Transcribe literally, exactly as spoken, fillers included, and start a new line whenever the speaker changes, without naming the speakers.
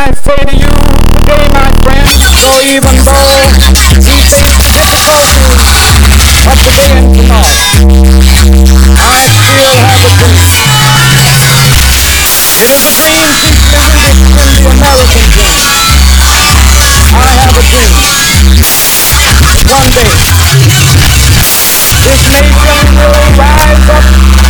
I say to you today, my friends, so even though we face the difficulties of today and tomorrow, I still have a dream. It is a dream deeply rooted in the American dream. I have a dream that one day this nation will rise up